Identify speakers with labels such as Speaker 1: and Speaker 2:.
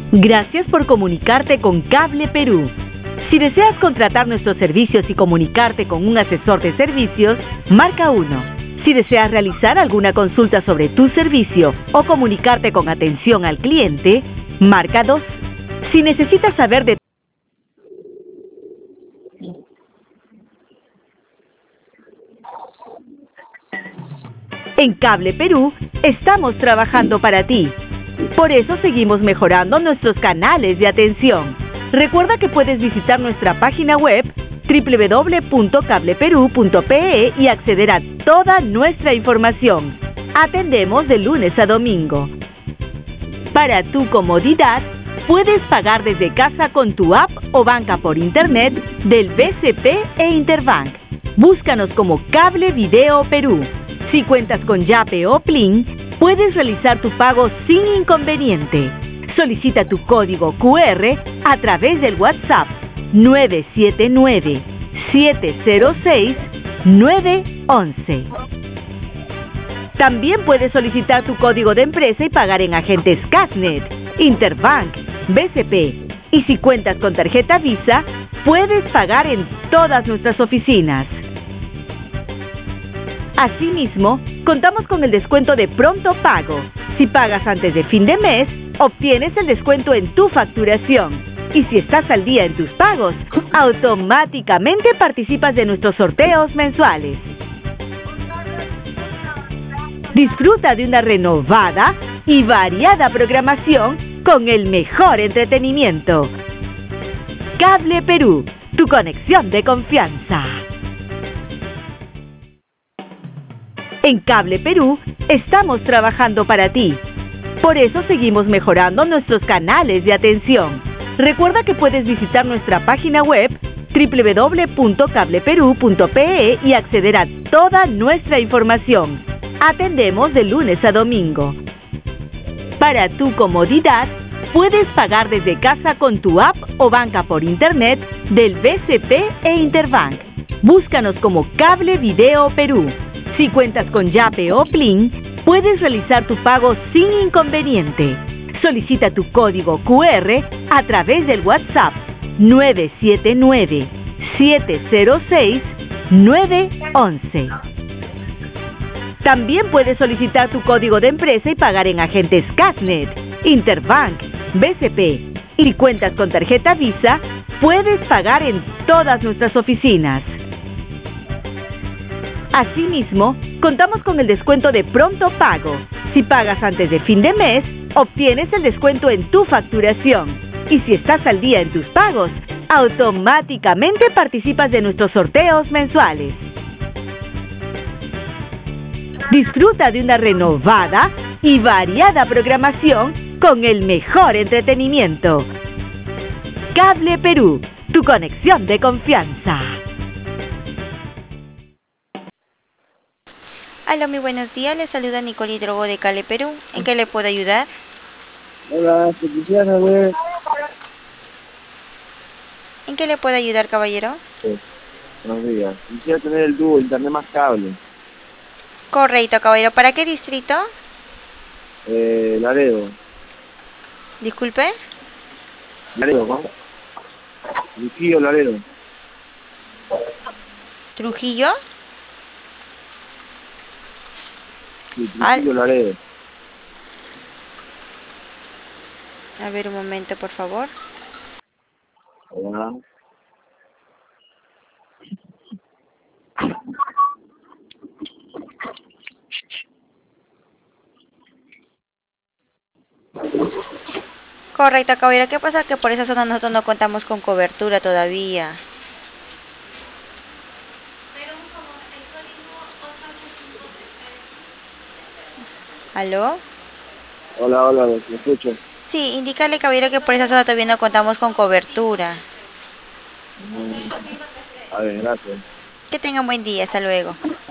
Speaker 1: Gracias por comunicarte con Cable Perú. Si deseas contratar nuestros servicios y comunicarte con un asesor de servicios, marca 1. Si deseas realizar alguna consulta sobre tu servicio o comunicarte con atención al cliente, marca 2. Si necesitas saber de En Cable Perú, estamos trabajando para ti. Por eso seguimos mejorando nuestros canales de atención. Recuerda que puedes visitar nuestra página web www.cableperu.pe y acceder a toda nuestra información. Atendemos de lunes a domingo. Para tu comodidad, puedes pagar desde casa con tu app o banca por internet del BCP e Interbank. Búscanos como Cable Video Perú. Si cuentas con Yape o Plin, puedes realizar tu pago sin inconveniente. Solicita tu código QR a través del WhatsApp 979-706-911. También puedes solicitar tu código de empresa y pagar en agentes Casnet, Interbank, BCP. Y si cuentas con tarjeta Visa, puedes pagar en todas nuestras oficinas. Asimismo, contamos con el descuento de pronto pago. Si pagas antes de fin de mes, obtienes el descuento en tu facturación. Y si estás al día en tus pagos, automáticamente participas de nuestros sorteos mensuales. Disfruta de una renovada y variada programación con el mejor entretenimiento. Cable Perú, tu conexión de confianza. En Cable Perú, estamos trabajando para ti. Por eso seguimos mejorando nuestros canales de atención. Recuerda que puedes visitar nuestra página web www.cableperu.pe y acceder a toda nuestra información. Atendemos de lunes a domingo. Para tu comodidad, puedes pagar desde casa con tu app o banca por internet del BCP e Interbank. Búscanos como Cable Video Perú. Si cuentas con Yape o Plin, puedes realizar tu pago sin inconveniente. Solicita tu código QR a través del WhatsApp 979-706-911. También puedes solicitar tu código de empresa y pagar en agentes Casnet, Interbank, BCP. Y si cuentas con tarjeta Visa, puedes pagar en todas nuestras oficinas. Asimismo, contamos con el descuento de pronto pago. Si pagas antes de fin de mes, obtienes el descuento en tu facturación. Y si estás al día en tus pagos, automáticamente participas de nuestros sorteos mensuales. Disfruta de una renovada y variada programación con el mejor entretenimiento. Cable Perú, tu conexión de confianza.
Speaker 2: Hola, muy buenos días. Les saluda Nicole Hidrogo de Cable Perú. ¿En qué le puedo ayudar?
Speaker 3: Hola, se quisiera ver.
Speaker 2: ¿En qué le puedo ayudar, caballero?
Speaker 3: Sí, buenos días. Quisiera tener el dúo, internet más cable.
Speaker 2: Correcto, caballero. ¿Para qué distrito?
Speaker 3: Laredo.
Speaker 2: Disculpe.
Speaker 3: Laredo, ¿no? Trujillo, Laredo.
Speaker 2: ¿Trujillo?
Speaker 3: Sí, Trujillo, Laredo.
Speaker 2: A ver, un momento, por favor.
Speaker 3: Hola.
Speaker 2: Correcto, caballero. ¿Qué pasa? Que por esa zona nosotros no contamos con cobertura todavía. ¿Aló?
Speaker 3: Hola, hola, ¿me escucho?
Speaker 2: Sí, indícale, caballero, que por esa zona todavía no contamos con cobertura.
Speaker 3: A ver, gracias.
Speaker 2: Que tenga un buen día. Hasta luego.